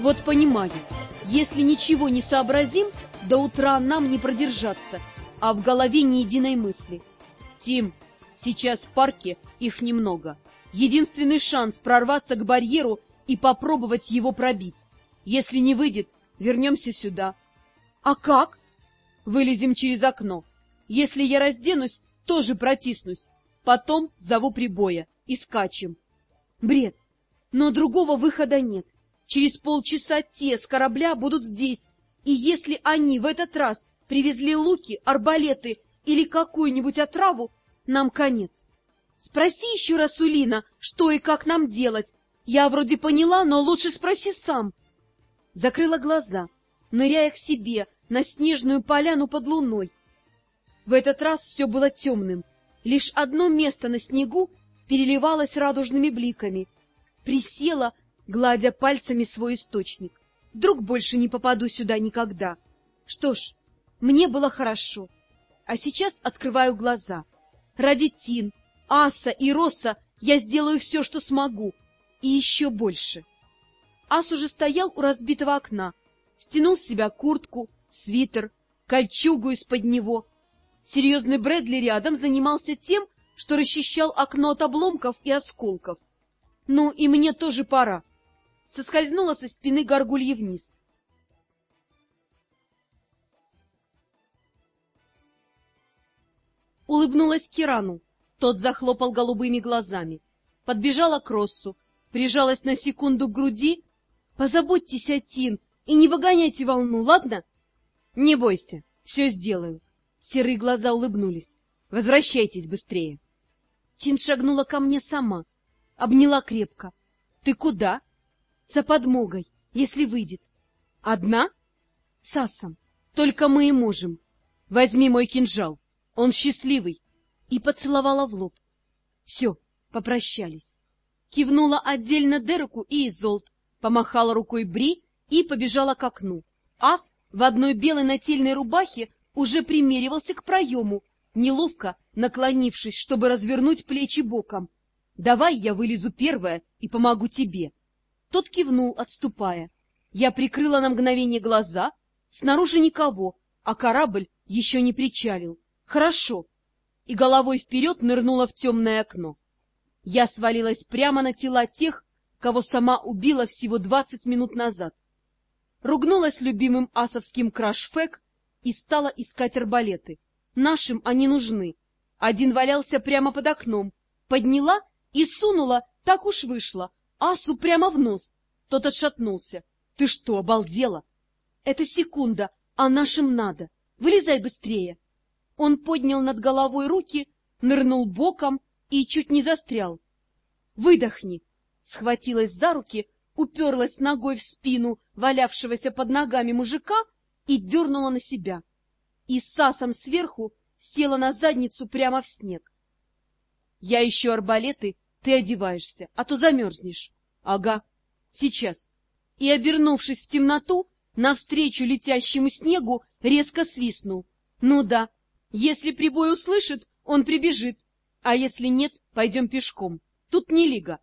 Вот понимаю, если ничего не сообразим, до утра нам не продержаться, а в голове ни единой мысли. Тим, сейчас в парке их немного. Единственный шанс прорваться к барьеру и попробовать его пробить. Если не выйдет, вернемся сюда. А как? Вылезем через окно. Если я разденусь, тоже протиснусь. Потом зову прибоя и скачем. Бред. Но другого выхода нет. Через полчаса те с корабля будут здесь. И если они в этот раз привезли луки, арбалеты или какую-нибудь отраву, нам конец. Спроси еще раз у Лина, что и как нам делать. Я вроде поняла, но лучше спроси сам. Закрыла глаза, ныряя к себе на снежную поляну под луной. В этот раз все было темным. Лишь одно место на снегу переливалось радужными бликами. Присела, гладя пальцами свой источник. Вдруг больше не попаду сюда никогда. Что ж, мне было хорошо. А сейчас открываю глаза. Ради Тин, Аса и Росса я сделаю все, что смогу. И еще больше. Ас уже стоял у разбитого окна. Стянул с себя куртку, свитер, кольчугу из-под него. Серьезный Брэдли рядом занимался тем, что расчищал окно от обломков и осколков. Ну, и мне тоже пора. Соскользнула со спины горгульи вниз. Улыбнулась Кирану. Тот захлопал голубыми глазами. Подбежала к Россу, прижалась на секунду к груди. Позаботьтесь о Тин и не выгоняйте волну, ладно? Не бойся, все сделаю. Серые глаза улыбнулись. Возвращайтесь быстрее. Тин шагнула ко мне сама, обняла крепко. Ты куда? За подмогой, если выйдет. Одна? С Асом. Только мы и можем. Возьми мой кинжал, он счастливый. И поцеловала в лоб. Все, попрощались. Кивнула отдельно Дереку и Изолт, помахала рукой Бри и побежала к окну. Ас в одной белой нательной рубахе уже примеривался к проему, неловко наклонившись, чтобы развернуть плечи боком. «Давай я вылезу первая и помогу тебе». Тот кивнул, отступая. Я прикрыла на мгновение глаза. Снаружи никого, а корабль еще не причалил. Хорошо. И головой вперед нырнула в темное окно. Я свалилась прямо на тела тех, кого сама убила всего 20 минут назад. Ругнулась любимым асовским краш-фэк и стала искать арбалеты. Нашим они нужны. Один валялся прямо под окном. Подняла и сунула, так уж вышло, Асу прямо в нос. Тот отшатнулся. — Ты что, обалдела? — Это секунда, а нашим надо. Вылезай быстрее. Он поднял над головой руки, нырнул боком и чуть не застрял. — Выдохни! Схватилась за руки, уперлась ногой в спину валявшегося под ногами мужика и дернула на себя. И с Асом сверху села на задницу прямо в снег. — Я ищу арбалеты, ты одеваешься, а то замерзнешь. — Ага, сейчас. И, обернувшись в темноту, навстречу летящему снегу резко свистнул. Ну да, если прибой услышит, он прибежит, а если нет, пойдем пешком. Тут не лига.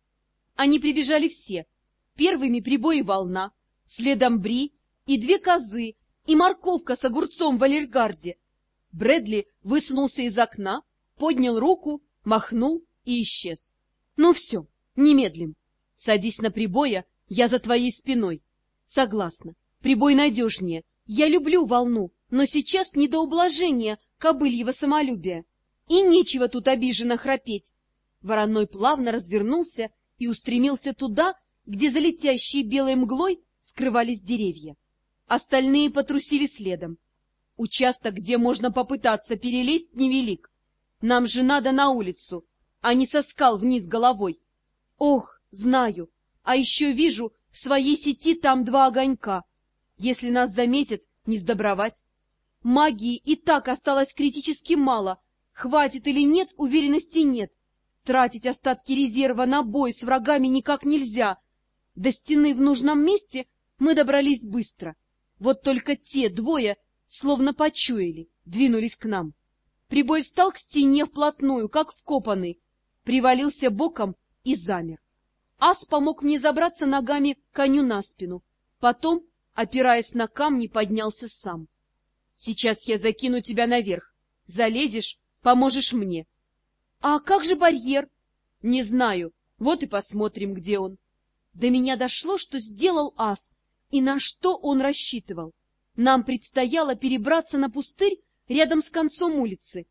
Они прибежали все. Первыми прибой и волна, следом Бри и 2 козы, и морковка с огурцом в алергарде. Брэдли высунулся из окна, поднял руку, махнул и исчез. Ну все, не медлим. Садись на прибоя, я за твоей спиной. Согласна, прибой надежнее. Я люблю волну, но сейчас не до ублажения кобыльего самолюбия. И нечего тут обиженно храпеть. Вороной плавно развернулся и устремился туда, где за летящей белой мглой скрывались деревья. Остальные потрусили следом. Участок, где можно попытаться перелезть, невелик. Нам же надо на улицу, а не со скал вниз головой. Ох, знаю, а еще вижу в своей сети там 2 огонька. Если нас заметят, не сдобровать. Магии и так осталось критически мало. Хватит или нет, уверенности нет. Тратить остатки резерва на бой с врагами никак нельзя. До стены в нужном месте мы добрались быстро. Вот только те 2, словно почуяли, двинулись к нам. Прибой встал к стене вплотную, как вкопанный, привалился боком и замер. Ас помог мне забраться ногами коню на спину. Потом, опираясь на камни, поднялся сам. — Сейчас я закину тебя наверх. Залезешь, поможешь мне. — А как же барьер? — Не знаю. Вот и посмотрим, где он. До меня дошло, что сделал ас, и на что он рассчитывал. Нам предстояло перебраться на пустырь рядом с концом улицы.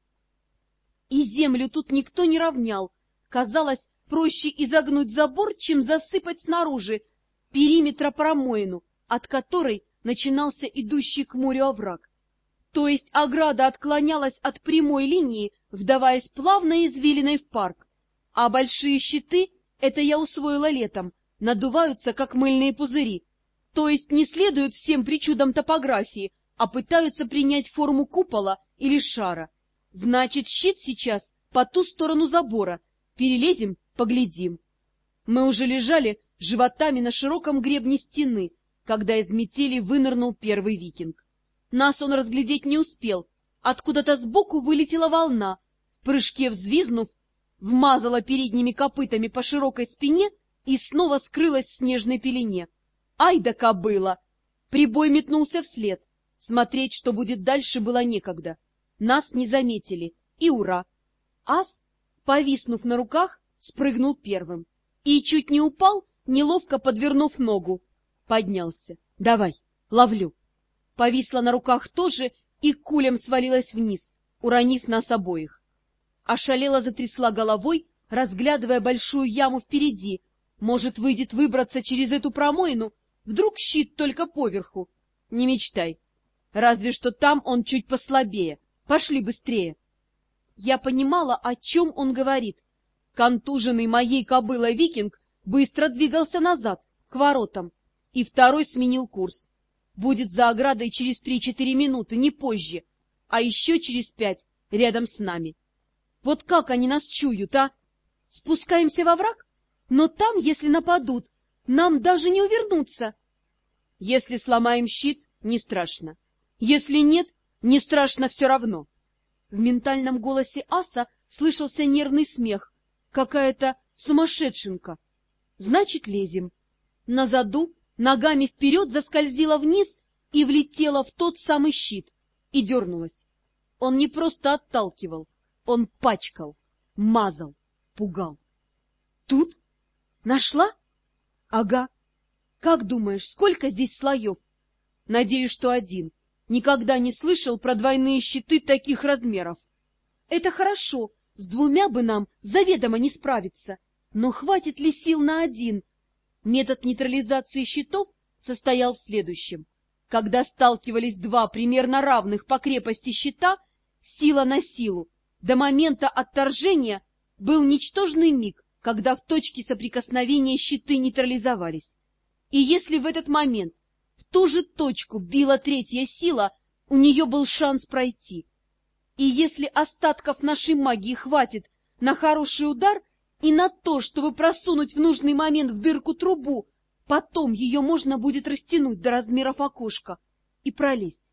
И землю тут никто не равнял. Казалось, проще изогнуть забор, чем засыпать снаружи периметра промоину, от которой начинался идущий к морю овраг. То есть ограда отклонялась от прямой линии, вдаваясь плавно извилиной в парк. А большие щиты, это я усвоила летом, надуваются, как мыльные пузыри. То есть не следуют всем причудам топографии, а пытаются принять форму купола или шара. Значит, щит сейчас по ту сторону забора. Перелезем, поглядим. Мы уже лежали животами на широком гребне стены, когда из метели вынырнул первый викинг. Нас он разглядеть не успел. Откуда-то сбоку вылетела волна, в прыжке взвизнув, вмазала передними копытами по широкой спине и снова скрылась в снежной пелене. Ай да кобыла! Прибой метнулся вслед. Смотреть, что будет дальше, было некогда. Нас не заметили, и ура! Ас, повиснув на руках, спрыгнул первым. И чуть не упал, неловко подвернув ногу. Поднялся. Давай, ловлю. Повисла на руках тоже и кулем свалилась вниз, уронив нас обоих. Ошалела затрясла головой, разглядывая большую яму впереди. Может, выйдет выбраться через эту промоину? Вдруг щит только поверху? Не мечтай. Разве что там он чуть послабее. Пошли быстрее. Я понимала, о чем он говорит. Контуженный моей кобылой викинг быстро двигался назад, к воротам, и второй сменил курс. Будет за оградой через 3-4 минуты, не позже, а еще через 5 рядом с нами. Вот как они нас чуют, а? Спускаемся во враг? Но там, если нападут, нам даже не увернуться. Если сломаем щит, не страшно. Если нет, не страшно все равно. В ментальном голосе аса слышался нервный смех. Какая-то сумасшедшенка. Значит, лезем. На заду ногами вперед заскользила вниз и влетела в тот самый щит. И дернулась. Он не просто отталкивал, он пачкал, мазал, пугал. Тут? Нашла? Ага. Как думаешь, сколько здесь слоев? Надеюсь, что один. Никогда не слышал про двойные щиты таких размеров. Это хорошо, с 2 бы нам заведомо не справиться. Но хватит ли сил на один? Метод нейтрализации щитов состоял в следующем. Когда сталкивались 2 примерно равных по крепости щита, сила на силу, до момента отторжения был ничтожный миг, когда в точке соприкосновения щиты нейтрализовались. И если в этот момент в ту же точку била 3-я сила, у нее был шанс пройти. И если остатков нашей магии хватит на хороший удар и на то, чтобы просунуть в нужный момент в дырку трубу, потом ее можно будет растянуть до размеров окошка и пролезть.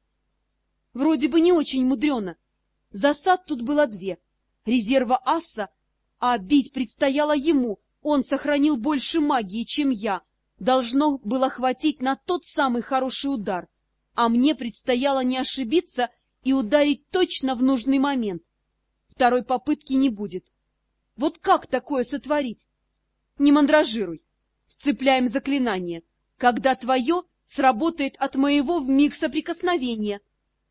Вроде бы не очень мудрено. Засад тут было 2. Резерва аса, а бить предстояло ему, он сохранил больше магии, чем я. Должно было хватить на тот самый хороший удар, а мне предстояло не ошибиться и ударить точно в нужный момент. Второй попытки не будет. Вот как такое сотворить? Не мандражируй. Сцепляем заклинание. Когда твое сработает от моего вмиг соприкосновения.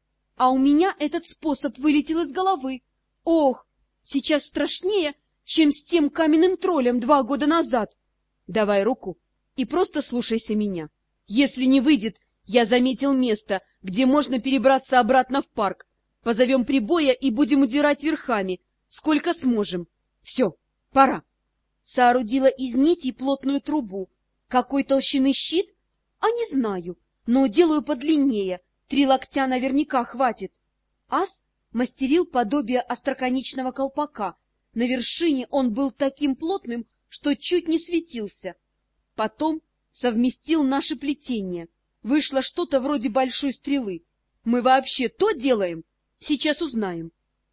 А у меня этот способ вылетел из головы. Ох, сейчас страшнее, чем с тем каменным троллем 2 года назад. Давай руку и просто слушайся меня. Если не выйдет, я заметил место, где можно перебраться обратно в парк. Позовем прибоя и будем удирать верхами, сколько сможем. Все, пора. Соорудила из нитей плотную трубу. Какой толщины щит? А не знаю, но делаю подлиннее. 3 локтя наверняка хватит. Ас мастерил подобие остроконечного колпака. На вершине он был таким плотным, что чуть не светился. Потом совместил наши плетения. Вышло что-то вроде большой стрелы. Мы вообще то делаем? Сейчас узнаем.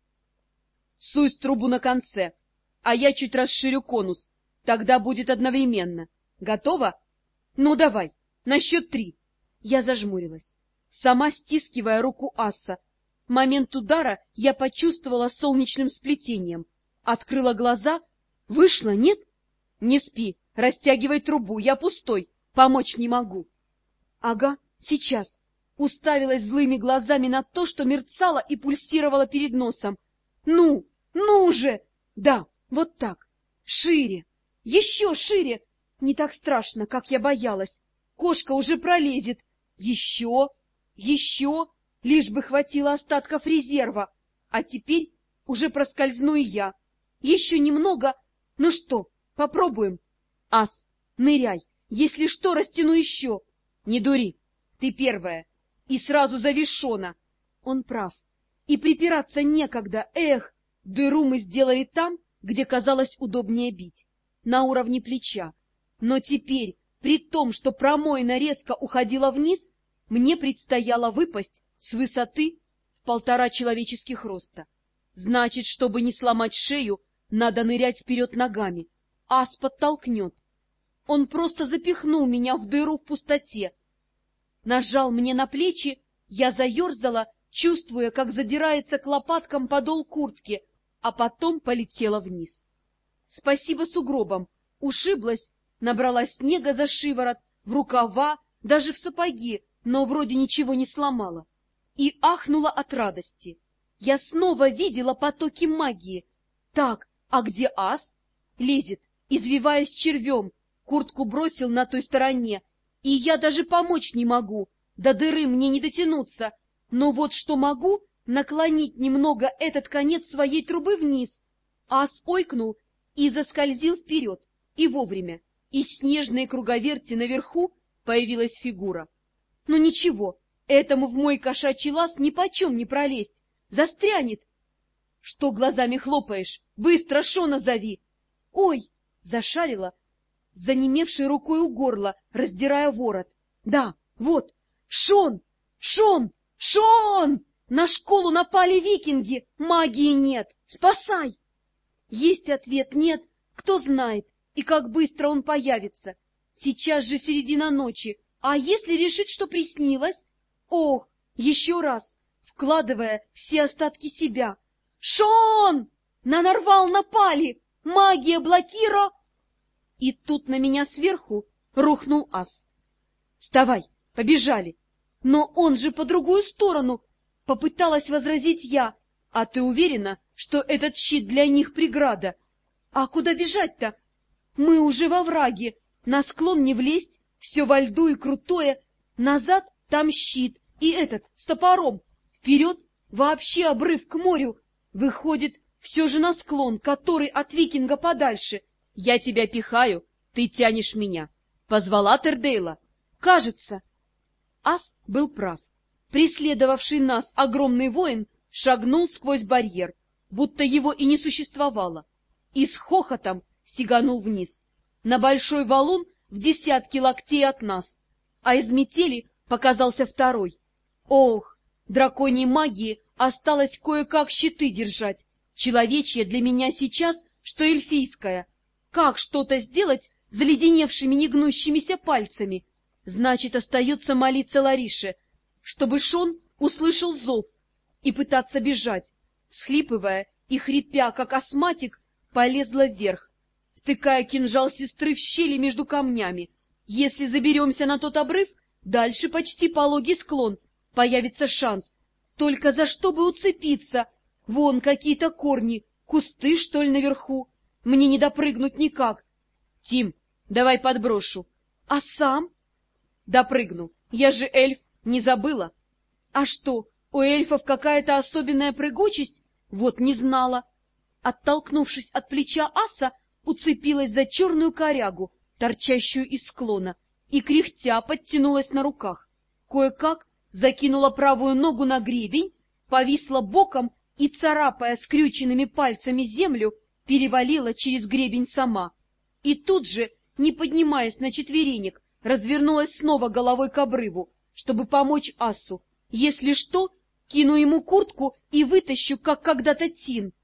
Суй трубу на конце, а я чуть расширю конус. Тогда будет одновременно. Готово? Ну, давай, На счет 3. Я зажмурилась, сама стискивая руку аса. Момент удара я почувствовала солнечным сплетением. Открыла глаза. Вышло, нет? Не спи, растягивай трубу, я пустой, помочь не могу. Ага, сейчас. Уставилась злыми глазами на то, что мерцало и пульсировало перед носом. Ну же! Да, вот так. Шире, еще шире. Не так страшно, как я боялась. Кошка уже пролезет. Еще, лишь бы хватило остатков резерва. А теперь уже проскользну и я. Еще немного. Ну что, попробуем? Ас, ныряй. Если что, растяну еще. Не дури, ты первая. И сразу завешена. Он прав. И припираться некогда. Эх, дыру мы сделали там, где казалось удобнее бить. На уровне плеча. Но теперь, при том, что промоина резко уходила вниз, мне предстояло выпасть с высоты в 1,5 человеческих роста. Значит, чтобы не сломать шею, надо нырять вперед ногами. Ас подтолкнет. Он просто запихнул меня в дыру в пустоте. Нажал мне на плечи, я заерзала, чувствуя, как задирается к лопаткам подол куртки, а потом полетела вниз. Спасибо сугробам, ушиблась, набрала снега за шиворот, в рукава, даже в сапоги, но вроде ничего не сломала. И ахнула от радости. Я снова видела потоки магии. Так, а где ас? Лезет, извиваясь червем, куртку бросил на той стороне, и я даже помочь не могу, до дыры мне не дотянуться, но вот что могу, наклонить немного этот конец своей трубы вниз. Ас ойкнул и заскользил вперед, и вовремя. Из снежной круговерти наверху появилась фигура. Ну ничего, этому в мой кошачий лаз нипочем не пролезть, застрянет. Что глазами хлопаешь? Быстро Шона зови! Ой! Зашарила, занемевшей рукой у горла, раздирая ворот. Да, вот, Шон! Шон! Шон! На школу напали викинги! Магии нет! Спасай! Есть ответ нет, кто знает, и как быстро он появится. Сейчас же середина ночи, а если решить, что приснилось? Ох, еще раз, вкладывая все остатки себя. Шон! На нарвал напали! Магия блокира! И тут на меня сверху рухнул ас. Вставай, побежали! Но он же по другую сторону! Попыталась возразить я. А ты уверена, что этот щит для них преграда? А куда бежать-то? Мы уже во враге, на склон не влезть, все во льду и крутое. Назад там щит, и этот, с топором. Вперед вообще обрыв к морю. Выходит, все же на склон, который от викинга подальше. Я тебя пихаю, ты тянешь меня. Позвала Тердейла? Кажется. Ас был прав. Преследовавший нас огромный воин шагнул сквозь барьер, будто его и не существовало, и с хохотом сиганул вниз, на большой валун в 10 локтей от нас, а из метели показался второй. Ох, драконьей магии осталось кое-как щиты держать, человечья для меня сейчас, что эльфийская. Как что-то сделать заледеневшими негнущимися пальцами? Значит, остается молиться Ларише, чтобы Шон услышал зов, и пытаться бежать. Всхлипывая и хрипя, как астматик, полезла вверх, втыкая кинжал сестры в щели между камнями. Если заберемся на тот обрыв, дальше почти пологий склон, появится шанс. Только за что бы уцепиться? Вон какие-то корни, кусты, что ли, наверху. Мне не допрыгнуть никак. Тим, давай подброшу. А сам? Допрыгну. Я же эльф, не забыла? А что, у эльфов какая-то особенная прыгучесть? Вот не знала. Оттолкнувшись от плеча аса, уцепилась за черную корягу, торчащую из склона, и кряхтя подтянулась на руках. Кое-как закинула правую ногу на гребень, повисла боком и, царапая скрюченными пальцами землю, перевалила через гребень сама. И тут же, не поднимаясь на четверенек, развернулась снова головой к обрыву, чтобы помочь асу. Если что, кину ему куртку и вытащу, как когда-то Тин.